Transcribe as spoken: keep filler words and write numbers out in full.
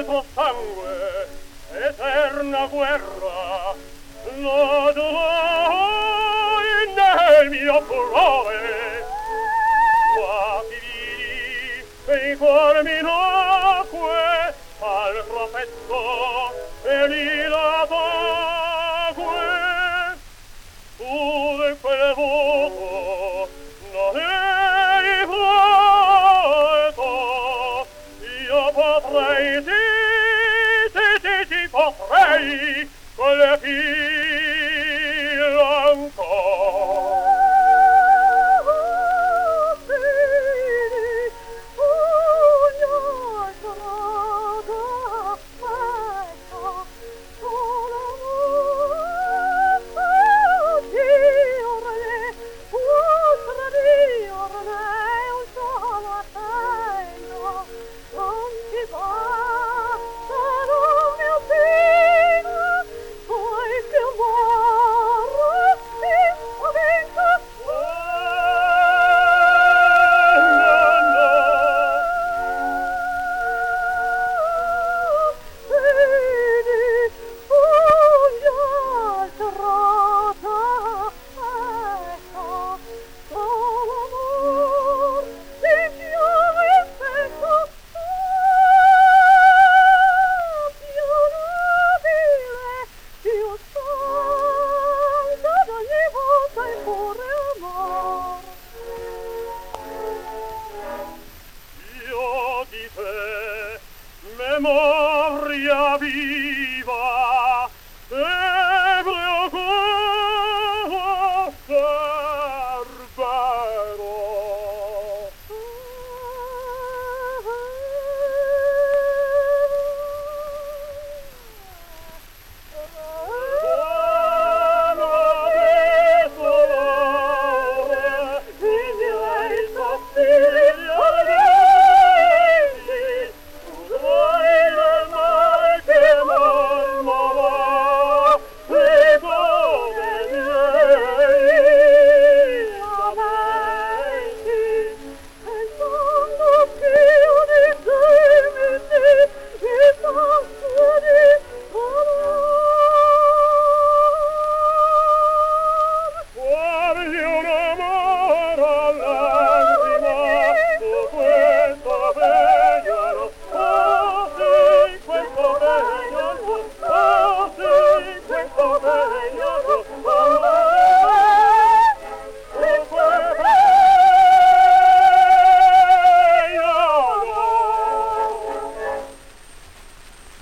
tuo sangue, eterna guerra, lo duoi nel mio furore. Quasi vidi e il cuore mi nacque al profetto e mi la tacque. Tu del quel voto non eri preso, io potrei, sì, sì, sì, sì, potrei colpirlo ancora. Memoria viva